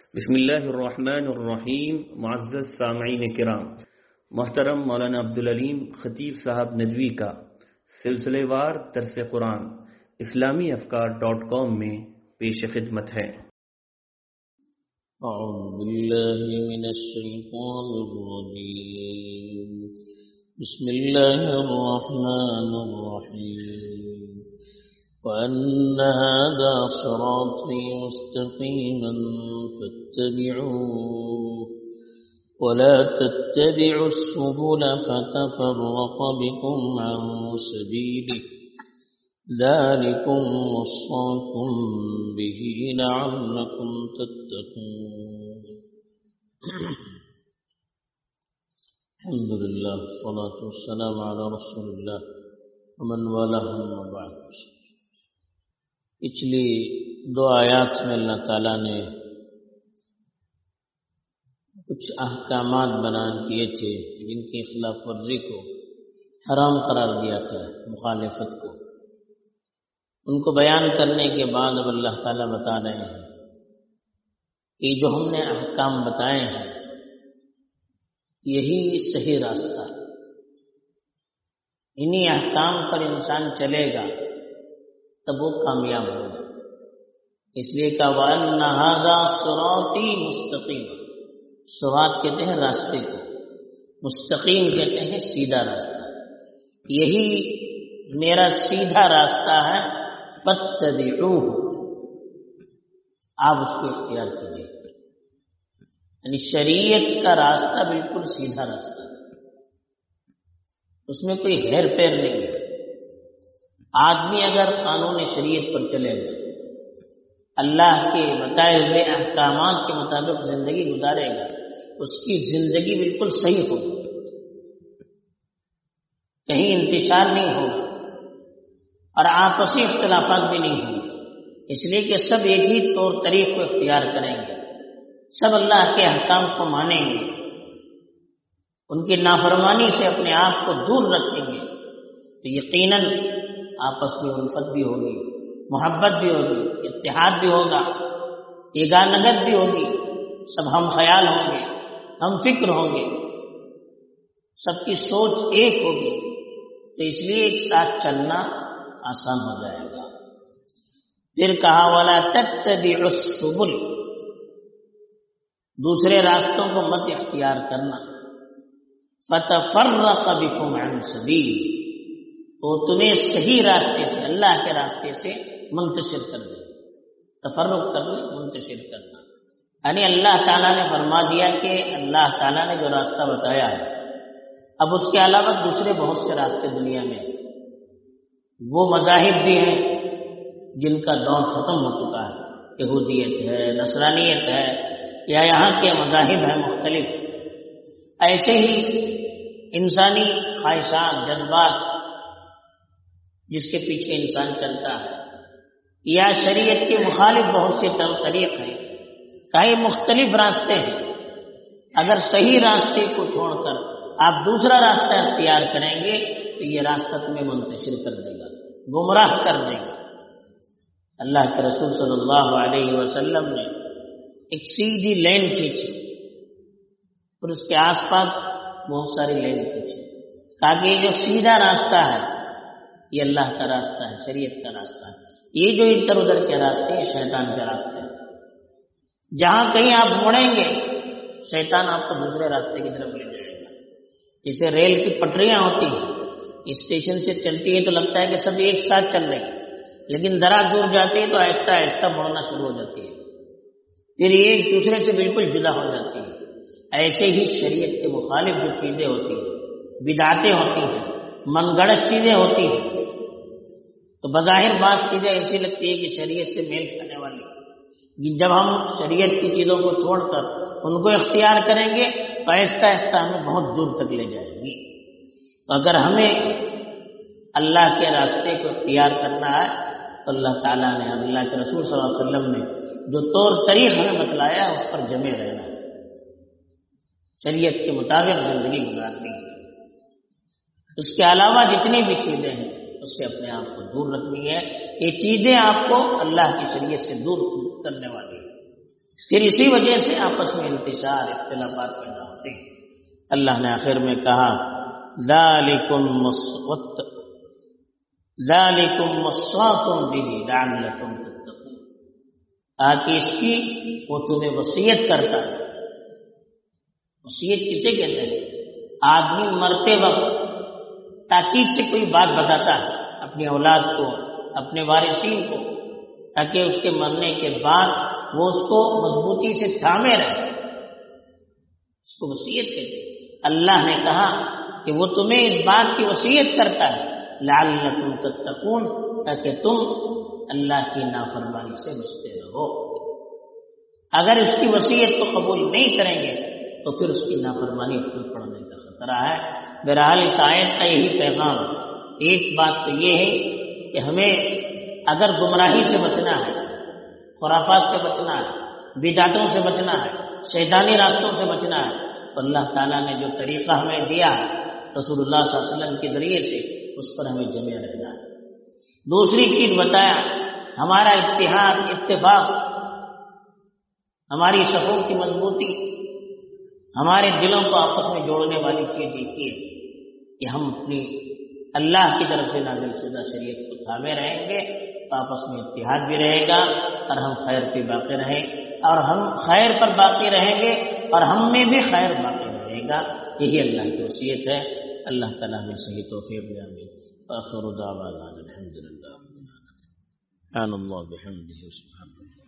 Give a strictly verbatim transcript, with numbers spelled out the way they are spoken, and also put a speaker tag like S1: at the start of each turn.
S1: بسم اللہ الرحمن الرحیم. معزز سامعین کرام، محترم مولانا عبدالعلیم خطیب صاحب ندوی کا سلسلے وار درس قرآن اسلامی افکار ڈاٹ کام میں پیش خدمت ہے.
S2: اعوذ باللہ من الشیطان الرجیم. بسم اللہ الرحمن الرحیم. وَأَنَّ هَذَا صِرَاطِي مُسْتَقِيمًا فَاتَّبِعُوهُ وَلَا تَتَّبِعُوا السُّبُلَ فَتَفَرَّقَ بِكُمْ عَنْ سَبِيلِهِ ذَلِكُمْ وَصَّاكُمْ بِهِ لَعَلَّكُمْ تَتَّقُونَ. الحمد للہ والصلاة والسلام علی رسول اللہ ومن والاه اما بعد. پچھلی دو آیات میں اللہ تعالیٰ نے کچھ احکامات بیان کیے تھے جن کی خلاف ورزی کو حرام قرار دیا تھا، مخالفت کو. ان کو بیان کرنے کے بعد اب اللہ تعالیٰ بتا رہے ہیں کہ جو ہم نے احکام بتائے ہیں یہی صحیح راستہ ہے. انہی احکام پر انسان چلے گا تب وہ کامیاب ہوگا. اس لیے کہ وَأَنَّ هَذَا صِرَاطِي مُسْتَقِيمًا. صراط کہتے ہیں راستے کو، مستقیم کہتے ہیں سیدھا راستہ. یہی میرا سیدھا راستہ ہے، فَاتَّبِعُوهُ. آپ اس کو اختیار کیجیے. یعنی شریعت کا راستہ بالکل سیدھا راستہ ہے، اس میں کوئی ہیر پیر نہیں ہے. آدمی اگر قانون شریعت پر چلے گا، اللہ کے بتائے ہوئے احکامات کے مطابق زندگی گزارے گا، اس کی زندگی بالکل صحیح ہوگی، کہیں انتشار نہیں ہوگا اور آپسی اختلافات بھی نہیں ہوں گے. اس لیے کہ سب ایک ہی طور طریق کو اختیار کریں گے، سب اللہ کے احکام کو مانیں گے، ان کی نافرمانی سے اپنے آپ کو دور رکھیں گے، تو یقیناً آپس میں الفت بھی ہوگی، محبت بھی ہوگی، اتحاد بھی ہوگا، یگانگت بھی ہوگی، سب ہم خیال ہوں گے، ہم فکر ہوں گے، سب کی سوچ ایک ہوگی. تو اس لیے ایک ساتھ چلنا آسان ہو جائے گا. پھر کہا وَلَا تَتَّبِعُوا السُّبُلَ. دوسرے راستوں کو مت اختیار کرنا. فَتَفَرَّقَ بِكُمْ عَنْ سَبِيلِهِ. وہ تمہیں صحیح راستے سے، اللہ کے راستے سے منتشر کر دے. تفرق کرنا، منتشر کرنا، یعنی اللہ تعالیٰ نے فرما دیا کہ اللہ تعالیٰ نے جو راستہ بتایا ہے، اب اس کے علاوہ دوسرے بہت سے راستے دنیا میں ہیں. وہ مذاہب بھی ہیں جن کا دور ختم ہو چکا ہے، یہودیت ہے، نصرانیت ہے، یا یہاں کے مذاہب ہیں مختلف. ایسے ہی انسانی خواہشات، جذبات جس کے پیچھے انسان چلتا ہے، یا شریعت کے مخالف بہت سے طریق ہیں، کئی مختلف راستے ہیں. اگر صحیح راستے کو چھوڑ کر آپ دوسرا راستہ اختیار کریں گے تو یہ راستہ تمہیں منتشر کر دے گا، گمراہ کر دے گا. اللہ کے رسول صلی اللہ علیہ وسلم نے ایک سیدھی لین کھینچی اور اس کے آس پاس بہت ساری لین کھینچی، کہا کہ یہ جو سیدھا راستہ ہے یہ اللہ کا راستہ ہے، شریعت کا راستہ ہے. یہ جو ادھر ادھر کے راستے یہ شیطان کے راستے ہیں. جہاں کہیں آپ مڑیں گے شیطان آپ کو دوسرے راستے کی طرف لے جائے گا. جیسے ریل کی پٹریاں ہوتی ہیں، اسٹیشن سے چلتی ہے تو لگتا ہے کہ سب ایک ساتھ چل رہے ہیں، لیکن ذرا دور جاتے ہیں تو آہستہ آہستہ مڑنا شروع ہو جاتی ہے، پھر یہ ایک دوسرے سے بالکل جدا ہو جاتی ہے. ایسے ہی شریعت کے مخالف جو چیزیں ہوتی ہیں، بدعتیں ہوتی ہیں، من گڑت چیزیں ہوتی ہیں، تو بظاہر بعض چیزیں ایسی لگتی ہے کہ شریعت سے میل کھانے والی ہیں. جب ہم شریعت کی چیزوں کو چھوڑ کر ان کو اختیار کریں گے تو آہستہ آہستہ ہمیں بہت دور تک لے جائے گی. تو اگر ہمیں اللہ کے راستے کو اختیار کرنا ہے تو اللہ تعالیٰ نے، اللہ کے رسول صلی اللہ علیہ وسلم نے جو طور طریق ہمیں بتلایا اس پر جمے رہنا ہے، شریعت کے مطابق زندگی گزارنی ہے. اس کے علاوہ جتنی بھی چیزیں ہیں اس سے اپنے آپ کو دور رکھنی ہے. یہ چیزیں آپ کو اللہ کی شریعت سے دور کرنے والی ہیں. پھر اسی وجہ سے آپس میں انتشار اختلافات پیدا ہوتے ہیں. اللہ نے آخر میں کہا ذالکم مسوت ذالکم وصاکم بہ لعلکم تتقون، تاکہ اس کی وہ تمہیں وصیت کرتا ہے. وصیت کسے کہتے ہیں؟ آدمی مرتے وقت تاکید سے کوئی بات بتاتا ہے اپنی اولاد کو، اپنے وارثین کو، تاکہ اس کے مرنے کے بعد وہ اس کو مضبوطی سے تھامے رہے. اس کو وصیت کہتے ہیں. اللہ نے کہا کہ وہ تمہیں اس بات کی وصیت کرتا ہے لعلکم تتقون، تاکہ تم اللہ کی نافرمانی سے بچتے رہو. اگر اس کی وصیت کو قبول نہیں کریں گے تو پھر اس کی نافرمانی پر پڑنے کا خطرہ ہے. بہرحال اس آیت کا یہی پیغام. ایک بات تو یہ ہے کہ ہمیں اگر گمراہی سے بچنا ہے، خرافات سے بچنا ہے، بدعتوں سے بچنا ہے، شیطانی راستوں سے بچنا ہے، تو اللہ تعالیٰ نے جو طریقہ ہمیں دیا ہے رسول اللہ صلی اللہ علیہ وسلم کے ذریعے سے، اس پر ہمیں جمع رہنا ہے. دوسری چیز بتایا ہمارا اتحاد، اتفاق، ہماری صفوں کی مضبوطی، ہمارے دلوں کو آپس میں جوڑنے والی چیز یہ ہے کہ ہم اپنی اللہ کی طرف سے نازل شدہ شریعت کو تھامے رہیں گے تو آپس میں اتحاد بھی رہے گا اور ہم خیر پہ باقی رہیں، اور ہم خیر پر باقی رہیں گے اور ہم میں بھی خیر باقی رہے گا. یہی اللہ کی وصیت ہے. اللہ تعالیٰ ہمیں صحیح توفیق دے. آمین. آخر دعوانا الحمدللہ. سبحان اللہ بحمدہ سبحان اللہ.